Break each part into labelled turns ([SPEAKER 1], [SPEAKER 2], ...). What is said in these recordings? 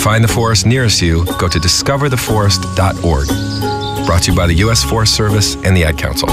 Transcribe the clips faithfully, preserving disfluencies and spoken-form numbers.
[SPEAKER 1] find the forest nearest you, go to discover the forest dot org. Brought to you by the U S Forest Service and the Ad Council.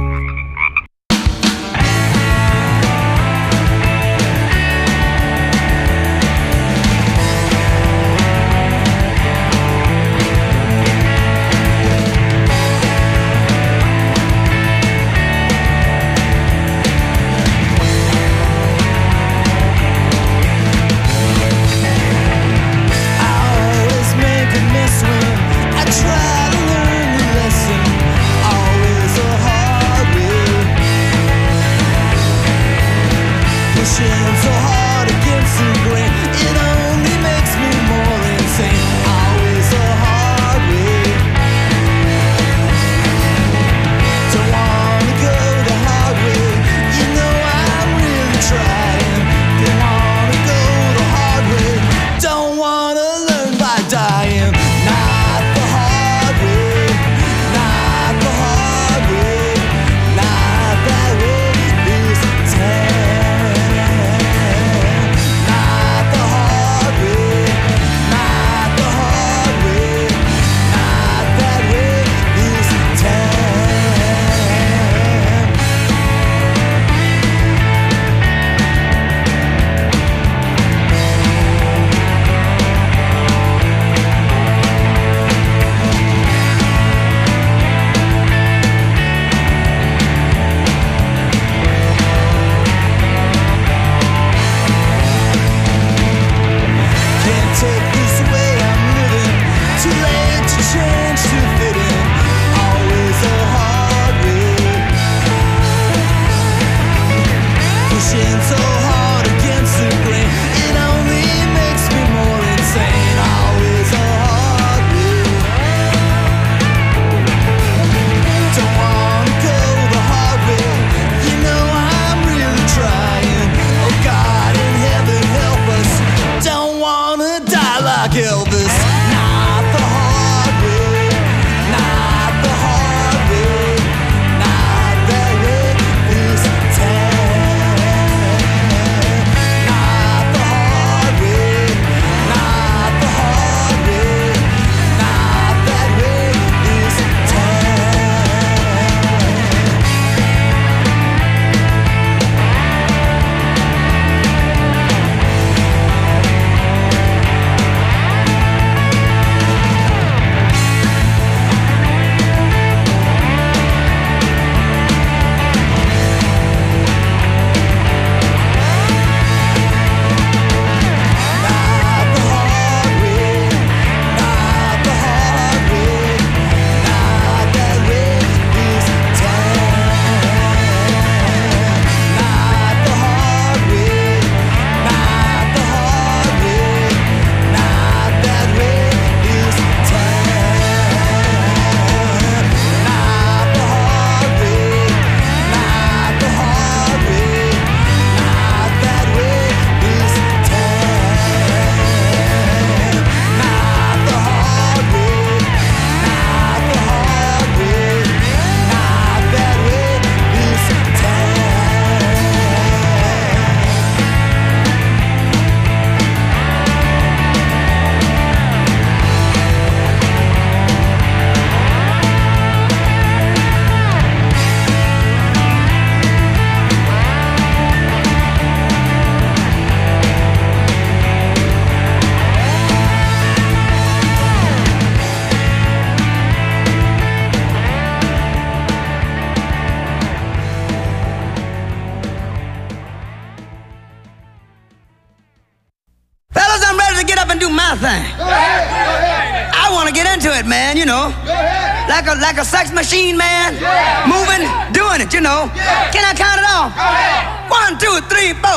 [SPEAKER 2] Thing. Go ahead, go ahead. I want to get into it, man, you know. Go ahead. Like a like a sex machine, man. Yeah. Moving, doing it, you know. Yeah. Can I count it off? Go ahead. One, two, three, four.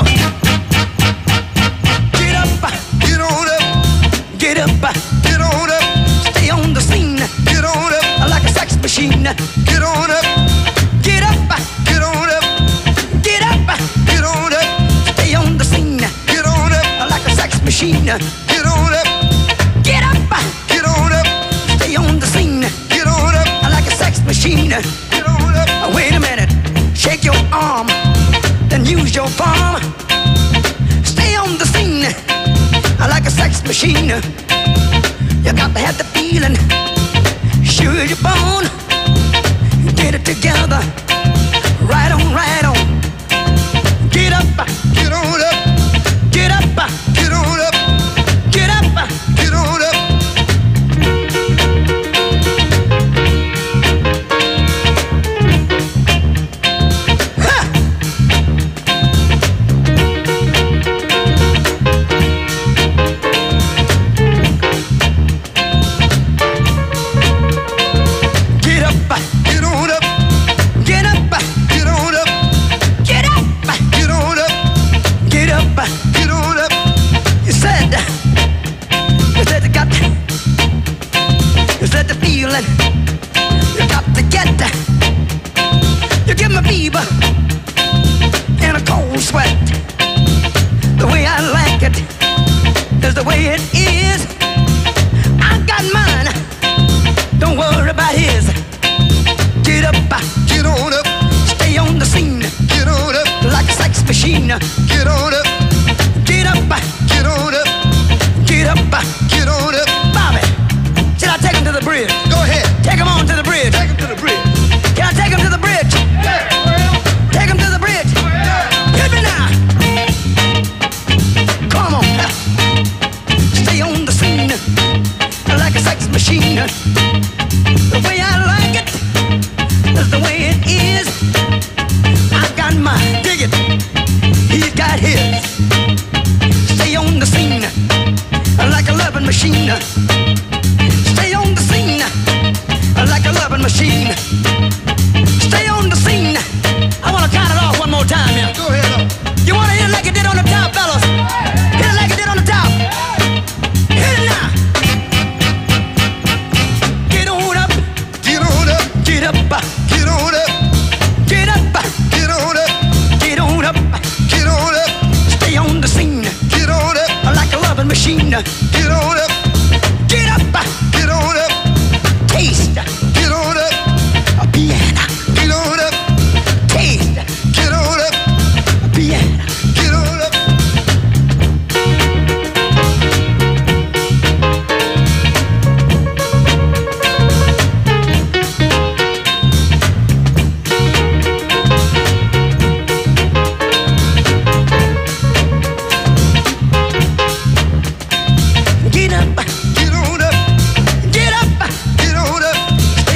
[SPEAKER 2] Get up, get on up. Get up, get on up. Stay on the scene. Get on up. Like a sex machine. Get on up. Get up, get on up. Get up, get on up. Stay on the scene. Get on up. Like a sex machine. Get on up. Get up. Get on up. Stay on the scene. Get on up. Like a sex machine. Get on up. Wait a minute. Shake your arm. Then use your palm. Stay on the scene. like a sex machine. You got to have the feeling, sure as you're born. Get it together, right on, right on. Get up, get on up, get up, get on up, get up, get on up. You got to get that. You give me fever and a cold sweat. The way I like it is the way it is. I got mine, don't worry about his. Get up, get on up, stay on the scene. Get on up, like a sex machine. Get on up, get up, get on up, get up, get on up. Bobby, should I take him to the bridge? Go ahead. Take him on to the bridge. Take him to the bridge. Can I take him to the bridge? Yeah. Take him to the bridge. Yeah. Hit me now. Come on. Stay on the scene like a sex machine. The way I like it is the way it is. I got mine. Dig it. He's got his. Stay on the scene like a loving machine. Stay on the scene like a loving machine. Stay on the scene. I want to count it off one more time here. Go ahead. You want to hit it like it did on the top, fellas? Hit it like it did on the top. Hit it now. Get on up. Get on up. Get up. Get on up. Get up. Get on up. Get on up. Get on up. Stay on the scene. Get on up. Like a loving machine. Get on up. Get up. Get on up. Taste. Get on up. A piano. Get on up. Taste. Get on up. A piano. Get on up. Get up. Get on up. Get up. Get on up.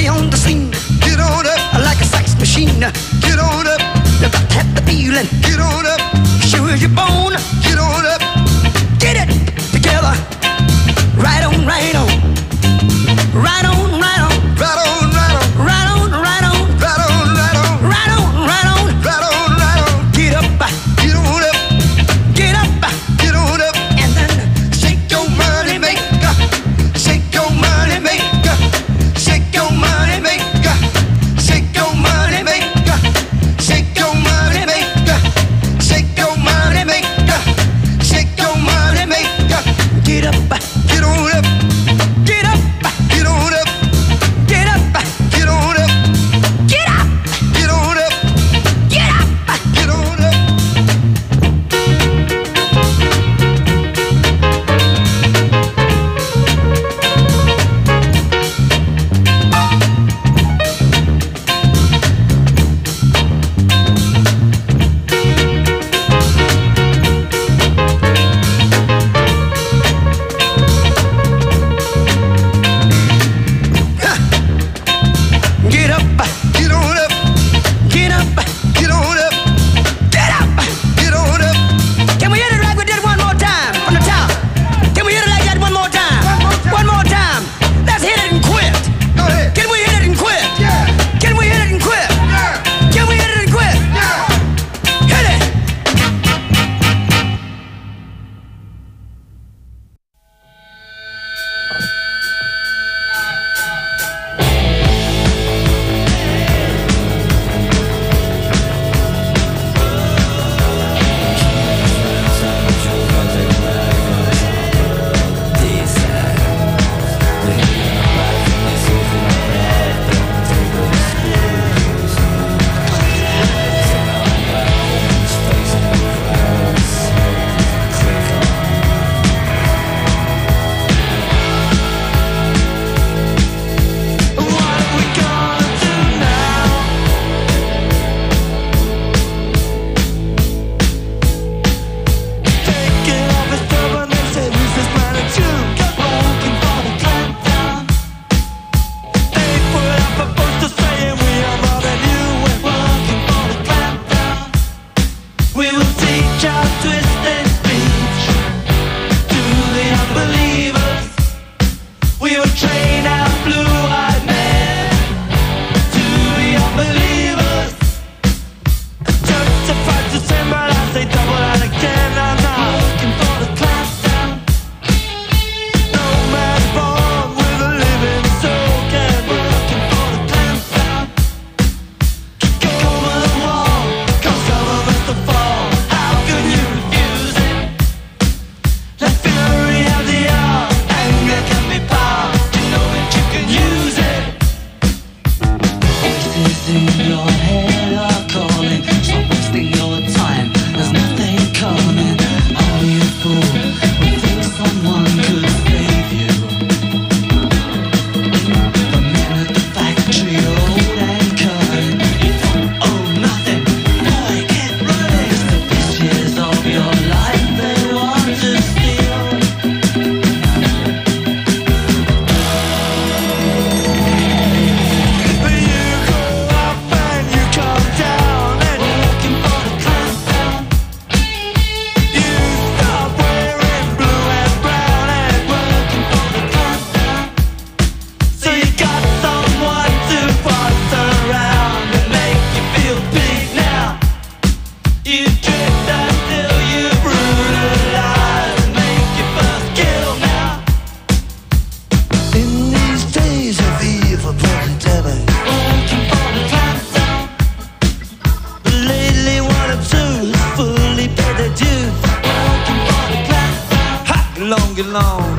[SPEAKER 3] get long.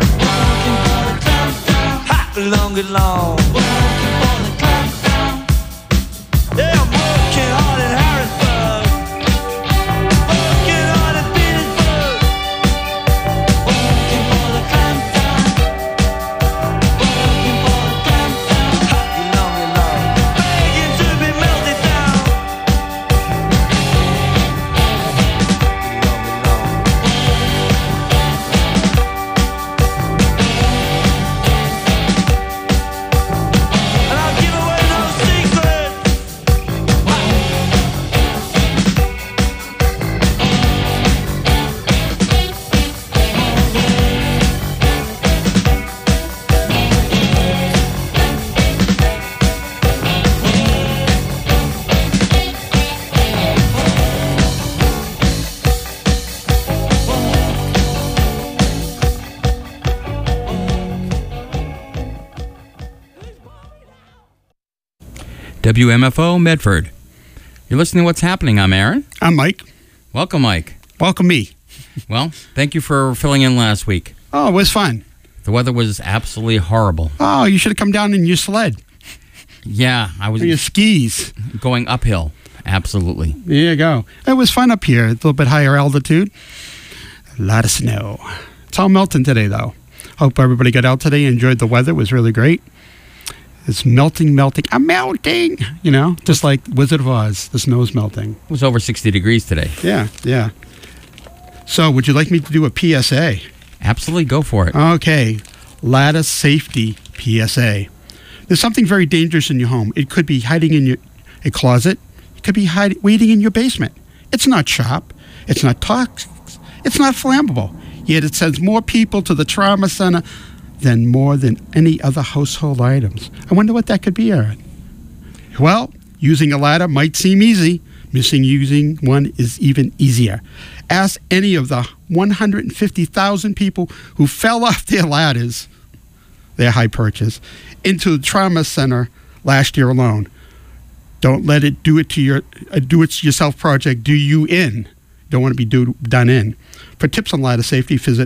[SPEAKER 3] Hop along, get long. Yeah, I'm working hard in Harrisburg. Working hard in Petersburg. Working for the clam town. Working for the clam town. Hop along, get long. Begging to be melted down. And I'll give away no secrets.
[SPEAKER 4] W M F O Medford. You're listening to What's Happening. I'm Aaron.
[SPEAKER 5] I'm Mike.
[SPEAKER 4] Welcome, Mike.
[SPEAKER 5] Welcome me.
[SPEAKER 4] Well, thank you for filling in last week.
[SPEAKER 5] Oh, it was fun.
[SPEAKER 4] The weather was absolutely horrible.
[SPEAKER 5] Oh, you should have come down in your sled
[SPEAKER 4] Yeah, I was
[SPEAKER 5] or your skis.
[SPEAKER 4] going uphill. Absolutely.
[SPEAKER 5] There you go. It was fun up here, a little bit higher altitude. A lot of snow. It's all melting today, though. Hope everybody got out today, enjoyed the weather. It was really great. It's melting, melting. I'm melting. You know, just like Wizard of Oz. The snow's melting.
[SPEAKER 4] It was over sixty degrees today.
[SPEAKER 5] Yeah, yeah. So, would you like me to do a P S A?
[SPEAKER 4] Absolutely, go for it.
[SPEAKER 5] Okay. Ladder safety P S A. There's something very dangerous in your home. It could be hiding in your a closet. It could be hiding, waiting in your basement. It's not sharp. It's not toxic. It's not flammable. Yet it sends more people to the trauma center than more than any other household items. I wonder what that could be, Aaron. Well, using a ladder might seem easy. Missing using one is even easier. Ask any of the one hundred fifty thousand people who fell off their ladders, their high purchase, into the trauma center last year alone. Don't let it do it to your uh, do it yourself project do you in. Don't want to be do, done in. For tips on ladder safety, visit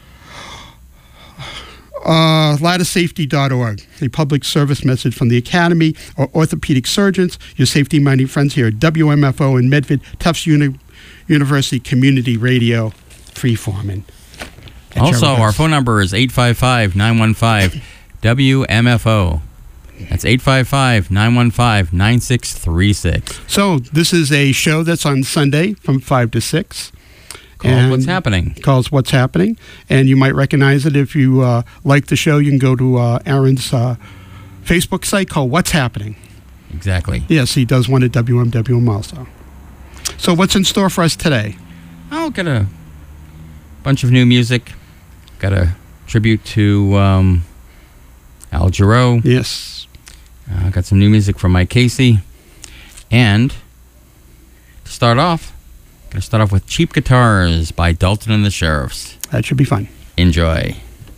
[SPEAKER 5] Uh, ladder safety dot org, a public service message from the Academy or Orthopedic Surgeons, your safety-minded friends here at W M F O and Medford Tufts Uni- University Community Radio, freeforming.
[SPEAKER 4] Also, our phone number is eight five five, nine one five, W M F O. That's eight five five, nine one five, nine six three six.
[SPEAKER 5] So this is a show that's on Sunday from five to six.
[SPEAKER 4] Called What's Happening.
[SPEAKER 5] Called What's Happening. And you might recognize it if you uh, like the show. You can go to uh, Aaron's uh, Facebook site called What's Happening.
[SPEAKER 4] Exactly.
[SPEAKER 5] Yes, he does one at W M W M also. So what's in store for us today?
[SPEAKER 4] I'll get a bunch of new music. Got a tribute to um, Al Jarreau.
[SPEAKER 5] Yes.
[SPEAKER 4] Uh, got some new music from Mike Casey. And to start off, going to start off with Cheap Guitars by Dalton and the Sheriffs.
[SPEAKER 5] That should be fun.
[SPEAKER 4] Enjoy.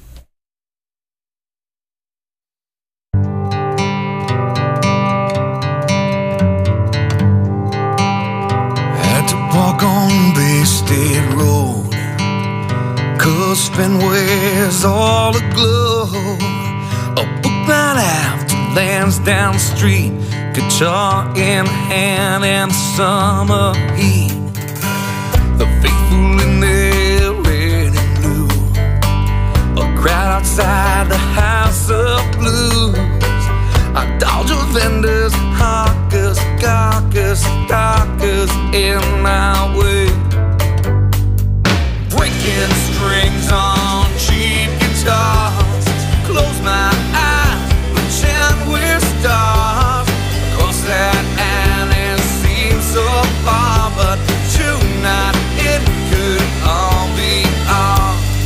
[SPEAKER 6] Had to walk on Bay State Road, 'cause Fenway's all aglow. A book night after Lansdowne Street, guitar in hand and summer heat. The faithful in their red and blue, a crowd outside the House of Blues. I dodge a vendors, hawkers, gawkers, talkers in my way. Breaking strings on cheap guitars, close my eyes, pretend we're stars. Cross that and it seems so far, but tonight it could all be ours.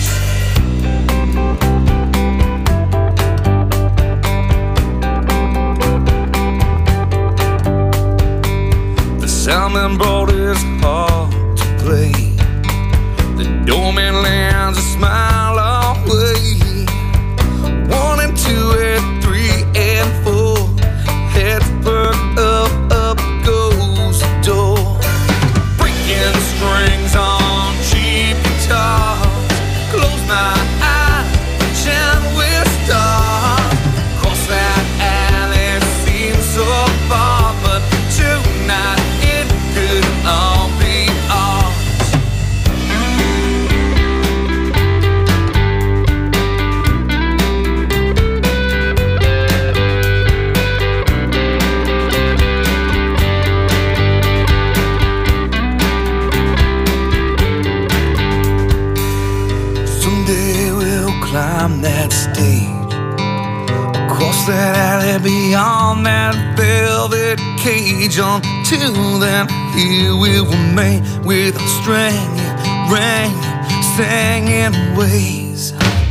[SPEAKER 6] The salmon boat is hard to play. The doorman lands a smile away. One and two and three and four, heads perk up, up goes the door. Breaking strings on cheap guitars, close my eyes. on that stage, across that alley, beyond that velvet cage. Until then, here we will remain with our stringing, ringing, singing ways.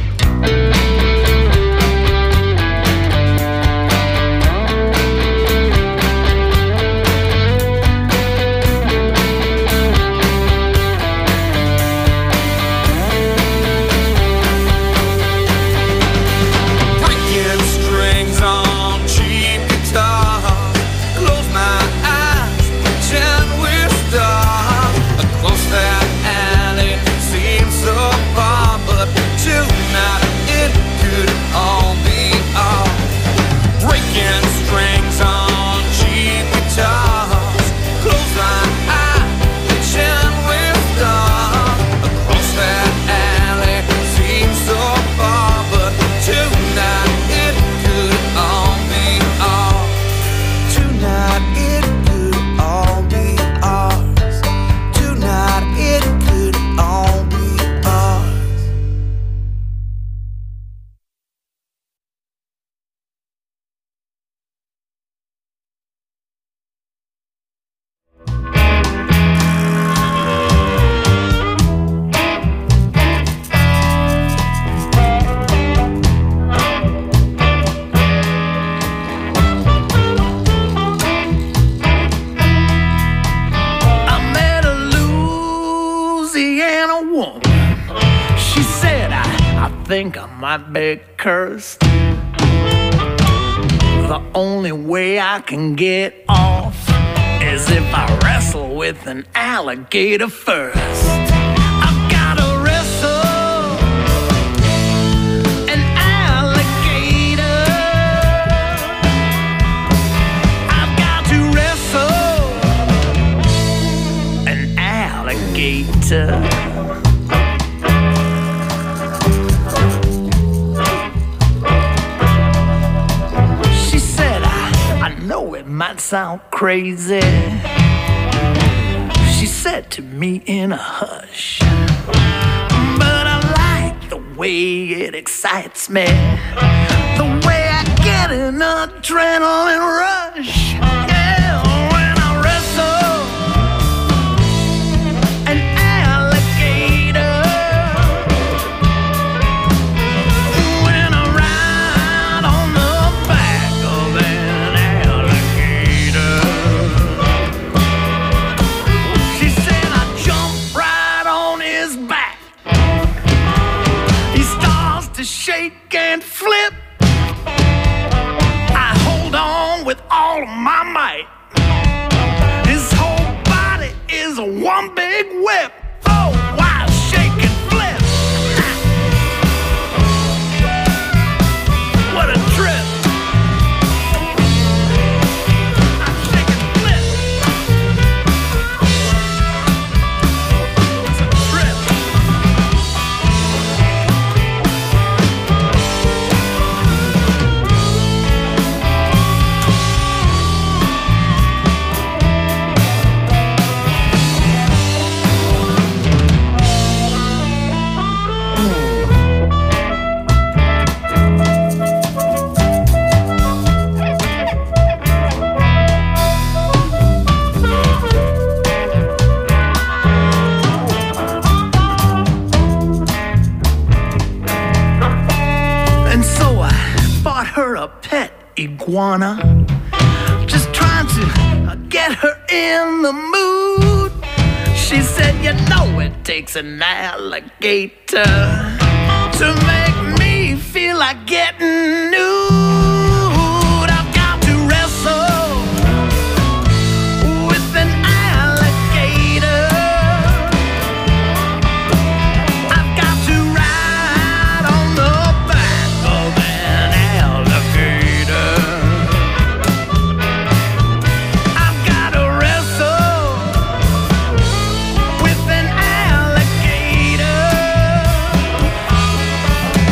[SPEAKER 7] Think I might be cursed. The only way I can get off is if I wrestle with an alligator first. I've gotta wrestle an alligator. I've got to wrestle an alligator. It might sound crazy, she said to me in a hush, but I like the way it excites me, the way I get an adrenaline rush. Yeah, when I wrestle an alligator, when I ride on the back of an shake and flip, I hold on with all of my might. His whole body is a one big whip. Oh, wild shake and flip. What a trip. I shake and flip. It's a trip. Iguana, just trying to get her in the mood. She said, you know it takes an alligator to make me feel like getting nude. I've got to wrestle with an alligator. I've got to ride on the back of an alligator. I've got to wrestle with an alligator.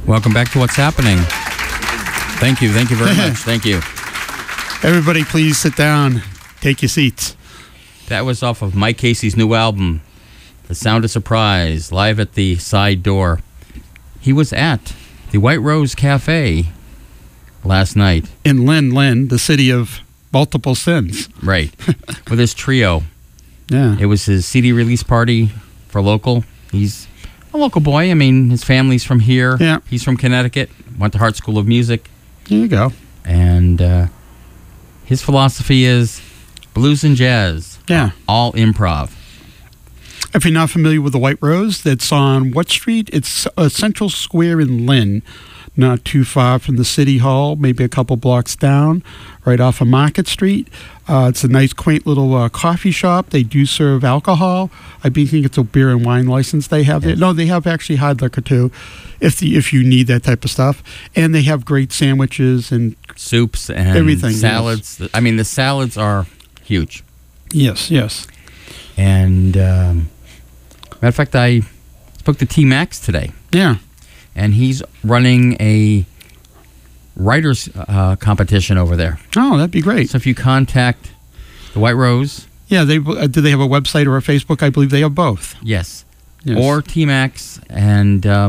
[SPEAKER 4] Welcome back to What's Happening. Thank you. Thank you very much. Thank you.
[SPEAKER 5] Everybody, please sit down. Take your seats.
[SPEAKER 4] That was off of Mike Casey's new album, The Sound of Surprise, live at the side door. He was at the White Rose Cafe last night.
[SPEAKER 5] In Lynn, Lynn, the city of multiple sins.
[SPEAKER 4] Right. With his trio.
[SPEAKER 5] Yeah.
[SPEAKER 4] It was his C D release party for local. He's a local boy. I mean, his family's from here.
[SPEAKER 5] Yeah.
[SPEAKER 4] He's from Connecticut. Went to Hart School of Music.
[SPEAKER 5] There you go.
[SPEAKER 4] And uh, his philosophy is blues and jazz.
[SPEAKER 5] Yeah.
[SPEAKER 4] All improv.
[SPEAKER 5] If you're not familiar with the White Rose, that's on what street? It's uh, Central Square in Lynn, not too far from the City Hall, maybe a couple blocks down, right off of Market Street. Uh, it's a nice, quaint little uh, coffee shop. They do serve alcohol. I think it's a beer and wine license they have there.
[SPEAKER 4] Yes.
[SPEAKER 5] No, they have actually hard liquor too, if the, if you need that type of stuff. And they have great sandwiches and
[SPEAKER 4] Soups and
[SPEAKER 5] Everything,
[SPEAKER 4] salads. I mean, the salads are huge.
[SPEAKER 5] yes, yes.
[SPEAKER 4] And um, matter of fact, I spoke to T Max today,
[SPEAKER 5] Yeah.
[SPEAKER 4] and he's running a writers uh, competition over there.
[SPEAKER 5] Oh, that'd be great.
[SPEAKER 4] So if you contact the White Rose,
[SPEAKER 5] Yeah, they uh, do they have a website or a Facebook? I believe they have both.
[SPEAKER 4] yes,
[SPEAKER 5] Yes.
[SPEAKER 4] or T Max, and uh,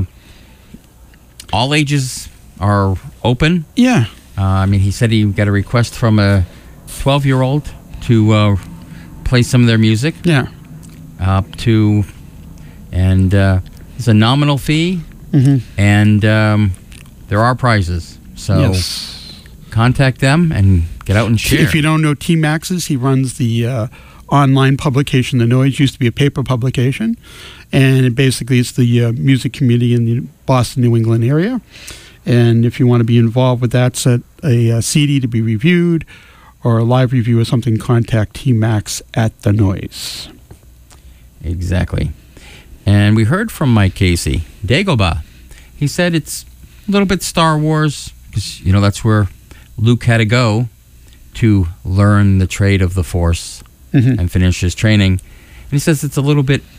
[SPEAKER 4] all ages are open.
[SPEAKER 5] Yeah.
[SPEAKER 4] Uh, I mean, he said he got a request from a twelve-year-old to uh, play some of their music.
[SPEAKER 5] Yeah.
[SPEAKER 4] Uh, to and uh, it's a nominal fee,
[SPEAKER 5] Mm-hmm.
[SPEAKER 4] and um, there are prizes. So
[SPEAKER 5] Yes.
[SPEAKER 4] contact them and get out and share.
[SPEAKER 5] If you don't know T Max's, he runs the uh, online publication. The Noise used to be a paper publication, and it basically it's the uh, music community in the Boston, New England area. And if you want to be involved with that, set a, uh C D to be reviewed or a live review or something, contact T Max at The Noise.
[SPEAKER 4] Exactly. And we heard from Mike Casey, Dagobah. He said it's a little bit Star Wars, because, you know, that's where Luke had to go to learn the trade of the Force
[SPEAKER 5] Mhm.
[SPEAKER 4] and finish his training. And he says it's a little bit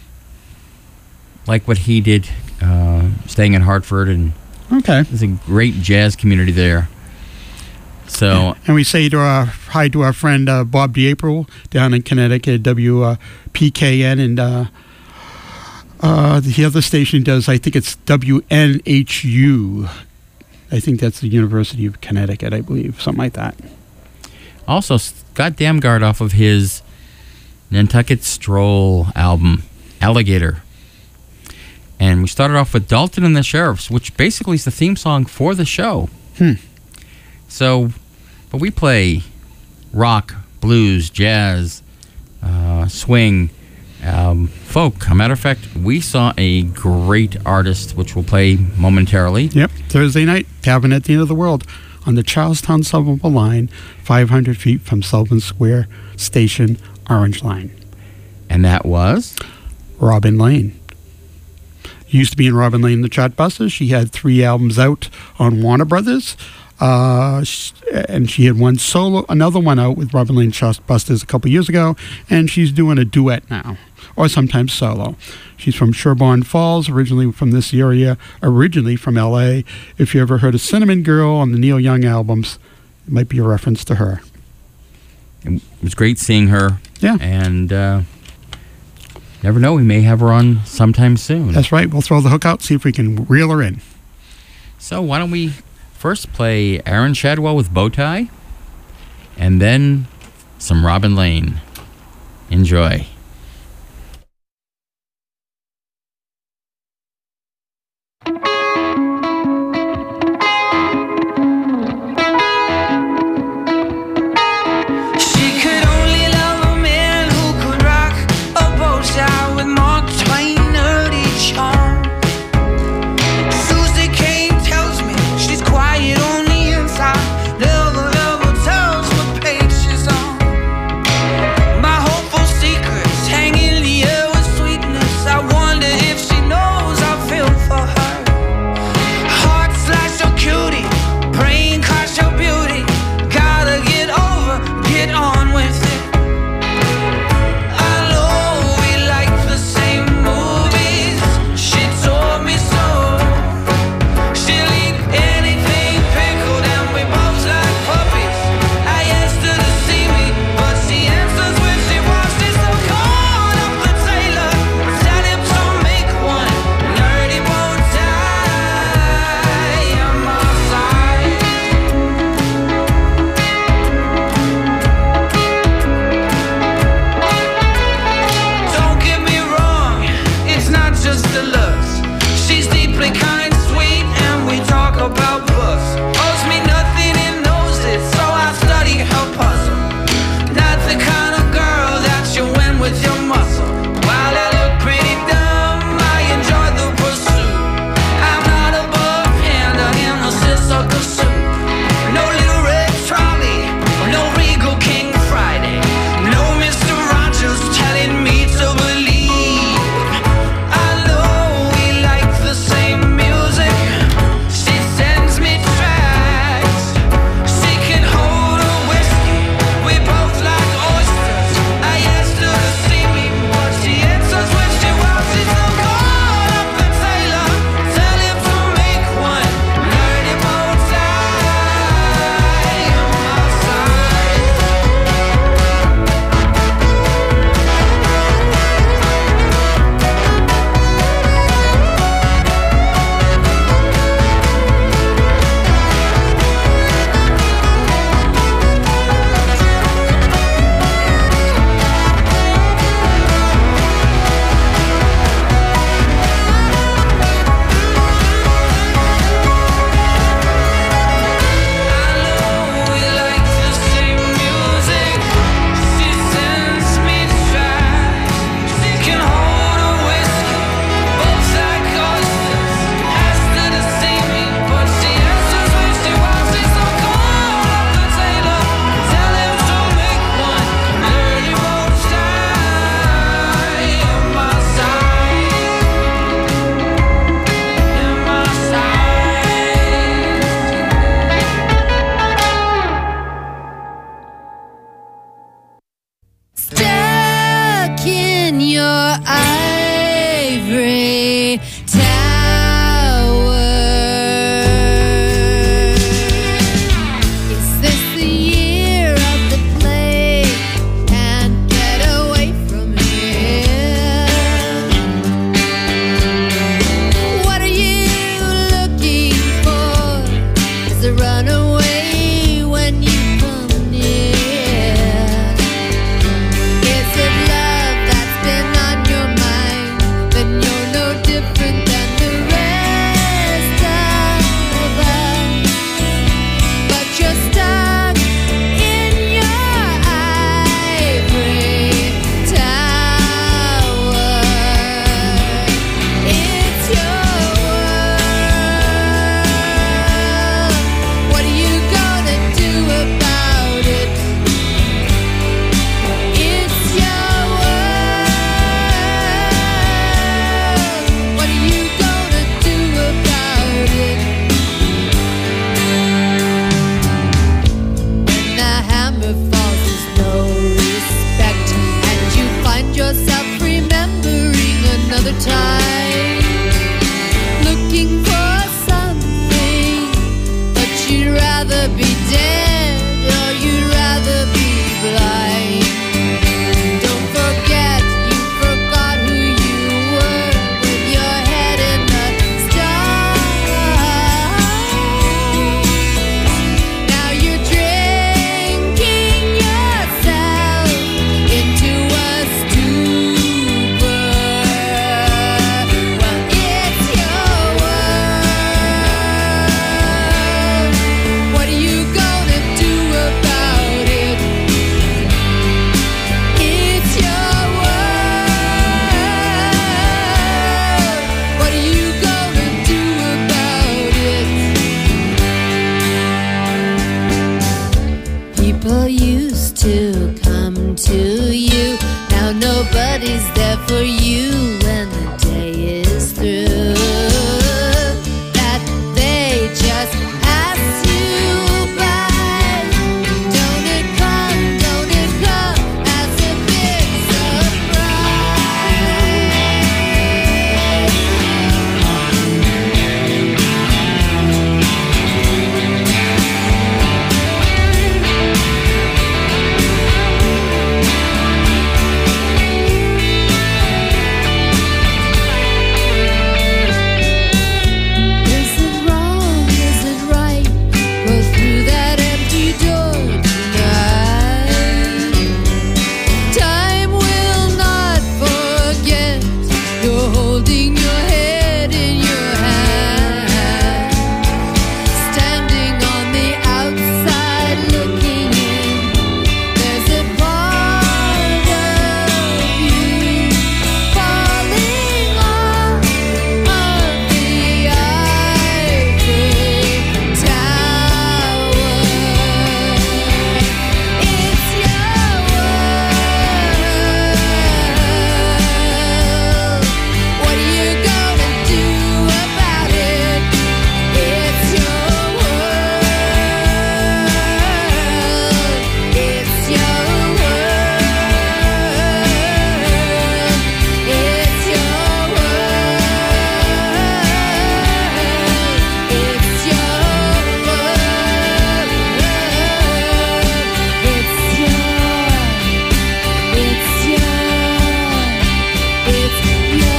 [SPEAKER 4] like what he did uh, staying in Hartford, and
[SPEAKER 5] Okay.
[SPEAKER 4] there's a great jazz community there. So,
[SPEAKER 5] And we say to our hi to our friend uh, Bob DiApril down in Connecticut, W P K N, and uh, uh, the other station does, I think it's W N H U. I think that's the University of Connecticut, I believe, something like that.
[SPEAKER 4] also, Scott Damgard off of his Nantucket Stroll album, Alligator. And we started off with Dalton and the Sheriffs, which basically is the theme song for the show.
[SPEAKER 5] Hmm.
[SPEAKER 4] So, but we play rock, blues, jazz, uh, swing, um, folk. As a matter of fact, we saw a great artist, which we'll play momentarily.
[SPEAKER 5] Yep, Thursday night, Tavern at the End of the World on the Charlestown Somerville line, five hundred feet from Sullivan Square Station, Orange Line.
[SPEAKER 4] And that was?
[SPEAKER 5] Robin Lane. Used to be in Robin Lane, the Chartbusters. She had three albums out on Warner Brothers. Uh, sh- and she had one solo, another one out with Robin Lane Chartbusters a couple years ago, and she's doing a duet now, or sometimes solo. She's from Sherborne Falls, originally from this area, originally from L A. If you ever heard of Cinnamon Girl on the Neil Young albums, it might be a reference to her.
[SPEAKER 4] It was great seeing her.
[SPEAKER 5] Yeah.
[SPEAKER 4] And uh, never know, we may have her on sometime soon.
[SPEAKER 5] That's right. We'll throw the hook out, see if we can reel her in.
[SPEAKER 4] So why don't we first play Aaron Shadwell with Bowtie, and then some Robin Lane. Enjoy.
[SPEAKER 7] She could only love a man who could rock a bow tie with Mark Twain nerdy charm. Susie Kane tells me she's quiet on the inside, never ever tells what page she's on. My hopeful secrets
[SPEAKER 8] stuck in your ivory tower. Is this the year of the plague? Can't get away from here. What are you looking for? Is a runaway when you come near? Is it love that's been on your mind? Then you're no different than the rest of us. But you're stuck in your ivory tower. It's your world. What are you gonna do about it? It's your world. What are you gonna do about it? When the hammer falls, there's no respect, and you find yourself remembering another time, looking for something, but you'd rather be dead or you'd rather be blind. Don't forget you forgot who you were with your head in the stars. Now you're drinking yourself into a stupor. Well, it's your world. What are you gonna do about it? It's your world. What are you gonna do about it? People used to come to you. Now nobody's there for you when the day is through. That they just pass you by. Don't it come, don't it come as a big Is it wrong? Is it right? Go through that empty door tonight. Time will not forget. You're holding your head in your hand, standing on the outside looking in. There's a part of you falling off of the ivory tower. It's your world. What are you gonna do about it? It's your world. It's your world. It's your world. It's your world. It's your, it's your, it's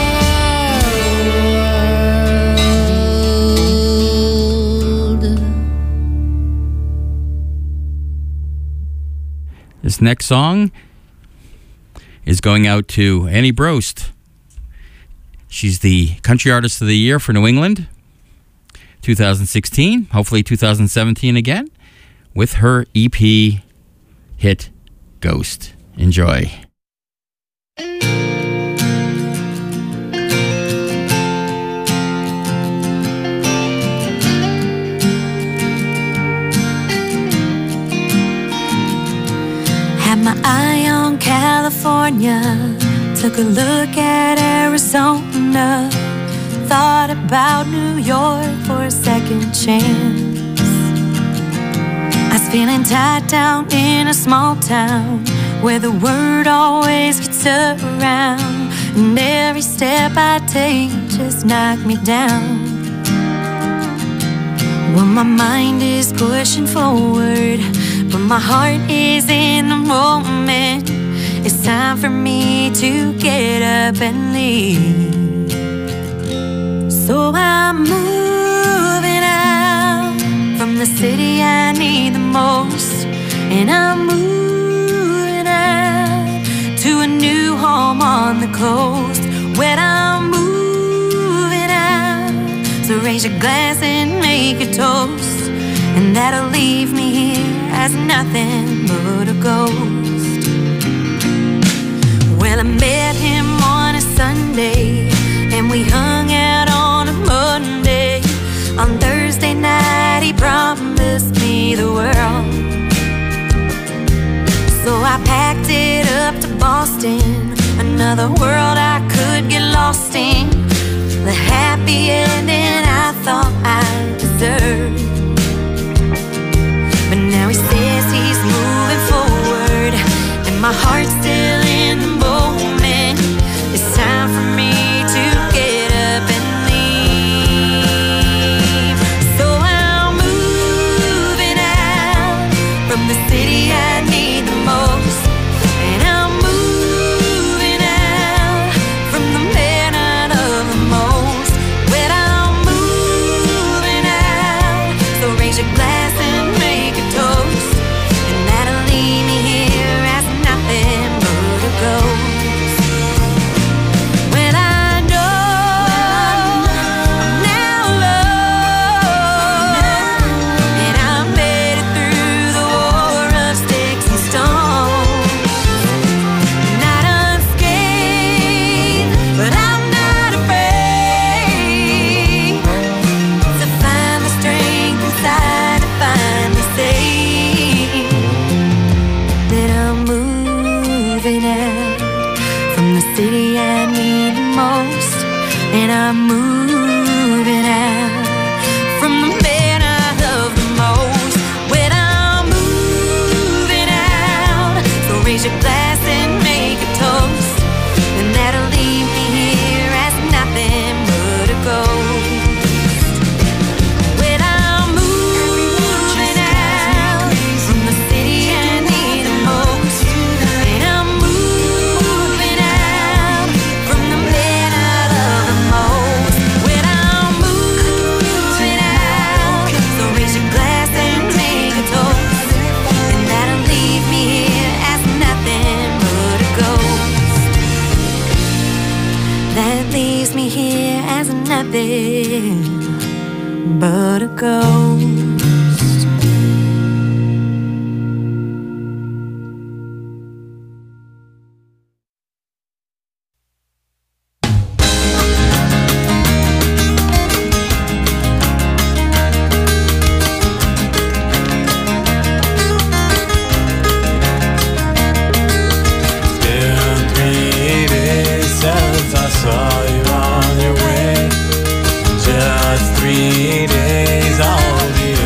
[SPEAKER 8] your world.
[SPEAKER 4] This next song is going out to Annie Brost. She's the Country Artist of the Year for New England, two thousand sixteen, hopefully two thousand seventeen again, with her E P hit Ghost. Enjoy.
[SPEAKER 8] Had my eye on California, took a look at Arizona, thought about New York for a second chance. I was feeling tied down in a small town
[SPEAKER 9] where the word always gets around, and every step I take just knock me down. Well, my mind is pushing forward, but my heart is in the moment. It's time for me to get up and leave. So I'm moving out from the city I need the most, and I'm moving out to a new home on the coast. When I'm moving out, so raise your glass and make a toast, and that'll leave me here as nothing but a ghost. Well, I met him on a Sunday, and we hung out on a Monday. On Thursday night, he promised me the world. So I packed it up to Boston, another world I could get lost in, the happy ending I thought I deserved. But now he says he's moving forward, and my heart's still in the moment. It's time for me to get up and leave. So I'm moving out from the city I need the most, and I'm moving out from the man I love the most. When I'm moving out, so raise your glass and make a toast, and that'll leave me here as nothing but a ghost. When I know I'm now alone, and I made it through the war of sticks and stones, not unscathed, but I'm not afraid to find the strength inside to finally say that I'm moving out from the city I need the most, and I'm moving out from the man I love the most. When I'm moving out, so raise your glass and make a toast, and that'll leave me here as nothing but a ghost. When I'm moving out from the city I need the most, and I'm moving out from the man I love the most. When I'm moving out, so raise your glass and make a toast, and that'll leave me here as nothing but a ghost. That leaves me here as nothing but a ghost.
[SPEAKER 3] Been three days since I saw you on your way. Just three days, all the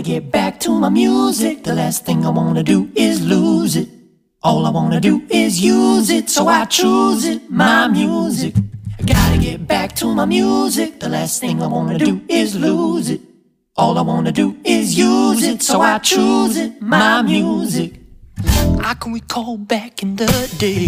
[SPEAKER 7] get back to my music. The last thing I wanna do is lose it. All I wanna do is use it, so I choose it, my music. I gotta get back to my music. The last thing I wanna do is lose it. All I wanna do is use it, so I choose it, my music. I can recall back in the day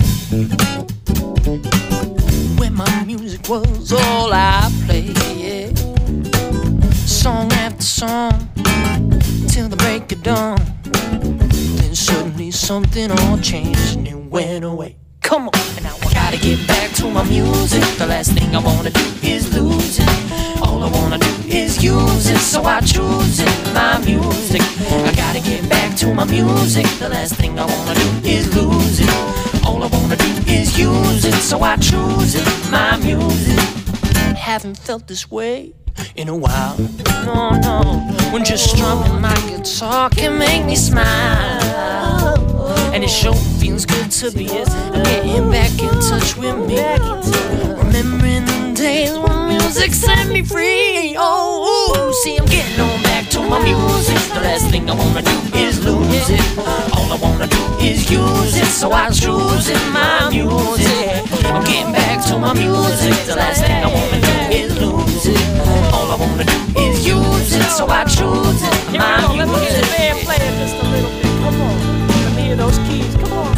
[SPEAKER 7] when my music was all I played, yeah. Song after song till the break of dawn. Then suddenly something all changed and it went away. Come on, and now I gotta get back to my music. The last thing I wanna do is lose it. All I wanna do is use it, so I choose it, my music. I gotta get back to my music. The last thing I wanna do is lose it. All I wanna do is use it, so I choose it, my music. Haven't felt this way in a while, no, no. When just strumming my guitar can make me smile, and it sure feels good to be getting back in touch with me. Remembering the days when music set me free. Oh, see, I'm getting on back to my music. The last thing I wanna do is lose it. All I wanna do is use it, so I choose it, my music. I'm getting back to my music. The last thing I wanna do is lose it. All I wanna do is use it, so I choose it, my music. Let me hear the band playing just a little bit. Come on, let me hear those keys. Come on.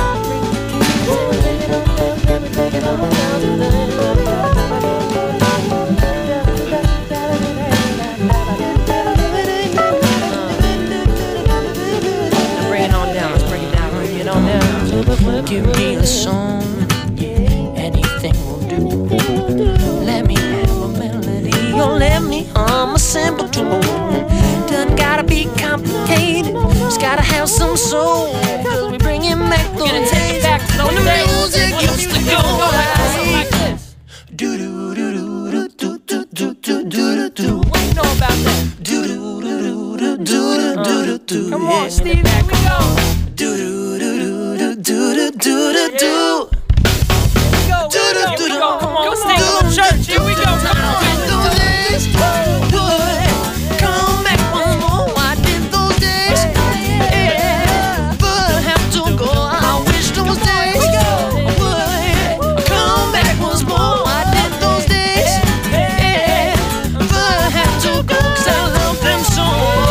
[SPEAKER 7] Give me a song, anything will do. Let me have a melody, or let me hum a simple tune. Doesn't gotta be complicated, just gotta have some soul. Cause we bring it back those days when the music used to go like this. Do do do do do do do do do do. What you know about that? Do do do do do do do do. Come on, Steve, here we go. Do do do do do do do do do. Here we go. Come on, let's take a little church. Here we go. Come on. Come back one more. I did those days, yeah, but I have to go. I wish those days would come back once more. I did those days, yeah, but I have to go 'cause I love them so.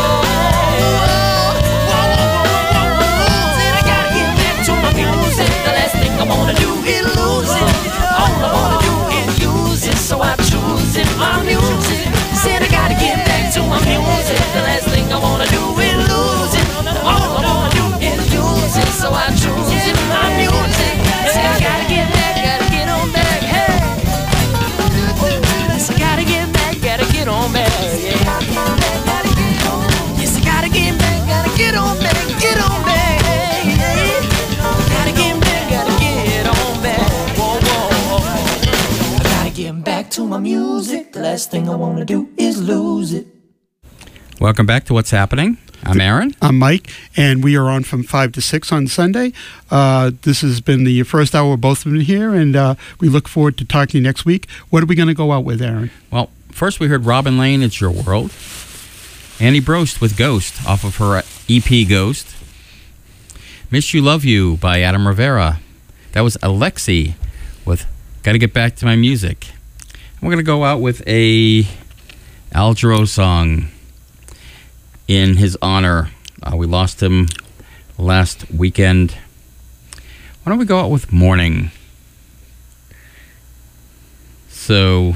[SPEAKER 7] I wanna do is lose it. All I wanna do is use it, so I choose it, my music. Said I gotta get back to my music. The last thing I wanna do is lose it. All I wanna do is use it, so I choose it, my music. Said I gotta get back, gotta get on back, hey. Yes, I gotta get back, gotta get on back, yeah. Yes, I gotta get back, gotta get on back, get on back, yeah. Gotta get back, gotta get on back. Whoa, whoa, whoa. I gotta get back to my music. The last thing I wanna do is lose it.
[SPEAKER 4] Welcome back to What's Happening. I'm Aaron.
[SPEAKER 5] I'm Mike, and we are on from five to six on Sunday. Uh, this has been the first hour both of them here, and uh, we look forward to talking to you next week. What are we going to go out with, Aaron?
[SPEAKER 4] Well, first we heard Robin Lane, It's Your World. Annie Brost with Ghost off of her E P Ghost. Miss You Love You by Adam Rivera. That was Alexi with Gotta Get Back to My Music. And we're going to go out with a Al Jarreau song in his honor. Uh, we lost him last weekend. Why don't we go out with Morning? So,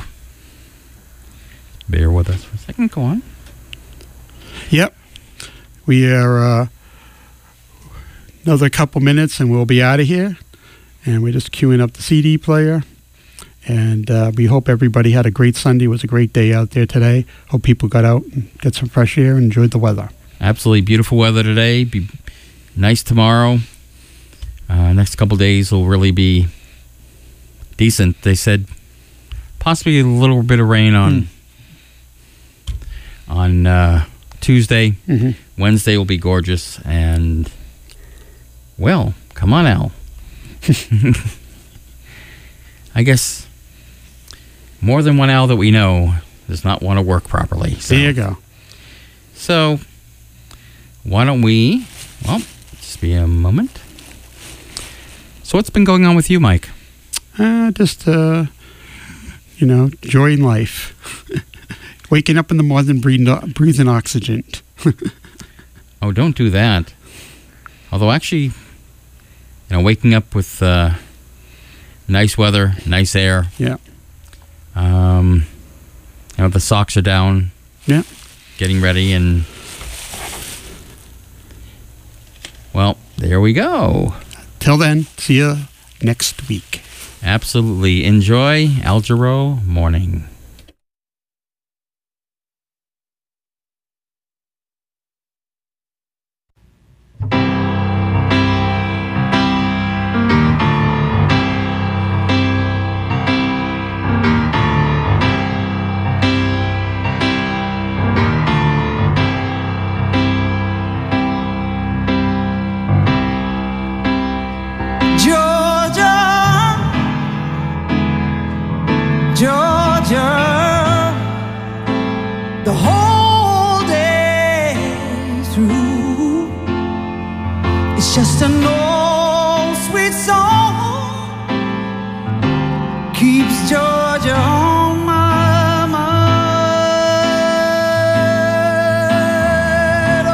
[SPEAKER 4] bear with us for a second. Go on.
[SPEAKER 5] Yep. We are uh, another couple minutes and we'll be out of here. And we're just queuing up the C D player. And uh, we hope everybody had a great Sunday. It was a great day out there today. Hope people got out and got some fresh air and enjoyed the weather.
[SPEAKER 4] Absolutely beautiful weather today. Be nice tomorrow. Uh, next couple days will really be decent. They said possibly a little bit of rain on mm. on uh, Tuesday. Mm-hmm. Wednesday will be gorgeous. And, well, come on, Al. I guess more than one Al that we know does not want to work properly. So.
[SPEAKER 5] There you go.
[SPEAKER 4] So, why don't we, well, just be a moment. So what's been going on with you, Mike?
[SPEAKER 5] Uh, just, uh, you know, enjoying life. Waking up in the morning, breathing, breathing oxygen.
[SPEAKER 4] Oh, don't do that. Although actually, you know, waking up with uh, nice weather, nice air.
[SPEAKER 5] Yeah.
[SPEAKER 4] Um, you know, the socks are down.
[SPEAKER 5] Yeah.
[SPEAKER 4] Getting ready and, well, there we go.
[SPEAKER 5] Till then, see you next week.
[SPEAKER 4] Absolutely. Enjoy Algero morning.
[SPEAKER 2] Georgia, the whole day through. It's just an old sweet song keeps Georgia on my mind.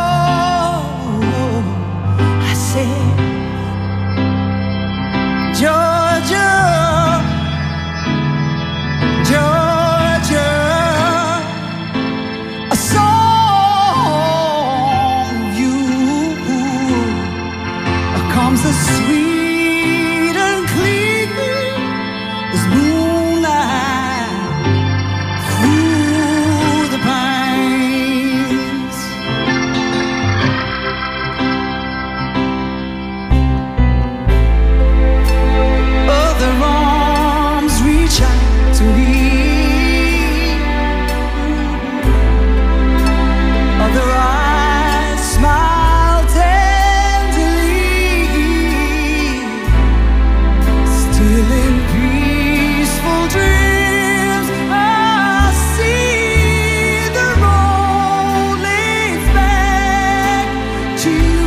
[SPEAKER 2] Oh, I said, Georgia, Georgia, a song of you comes as sweet and clear as moonlight through the pines. Other arms reach out to me. Other eyes smile tenderly. Still in peaceful dreams, I see the road leads back to you.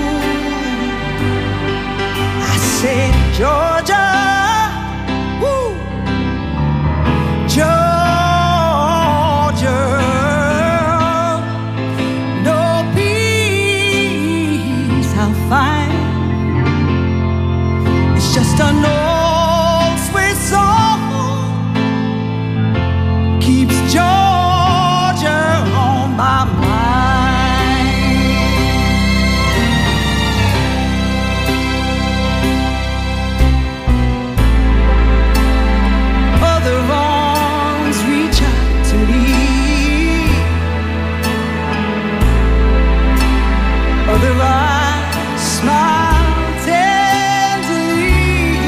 [SPEAKER 2] I said, Georgia, woo, Georgia. Fine. It's just an old sweet song keeps Georgia on my mind. Other arms reach out to me. Other eyes smile tenderly.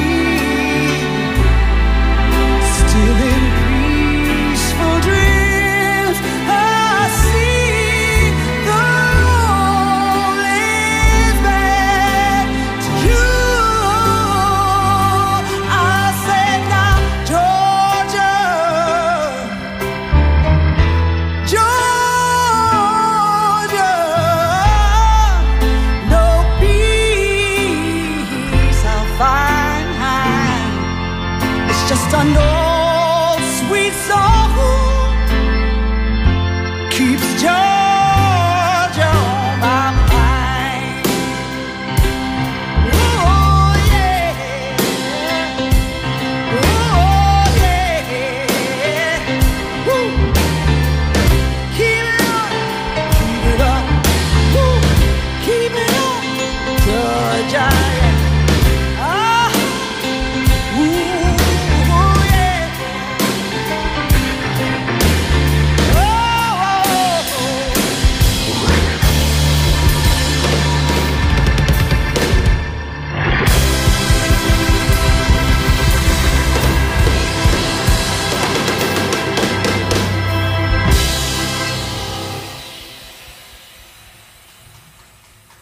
[SPEAKER 2] Still in peaceful dreams, I see the road leads back to you. I said, now, Georgia, Georgia, no peace I'll find. It's just an old sweet song keeps Georgia on my mind. Oh yeah, oh yeah, woo. Keep it up, keep it up, woo. Keep it up, Georgia. Ah, ooh, oh yeah. Oh, oh, oh.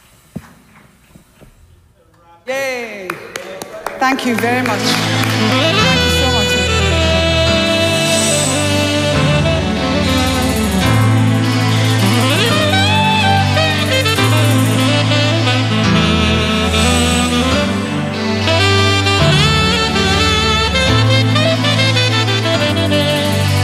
[SPEAKER 2] Yay. Thank you very much.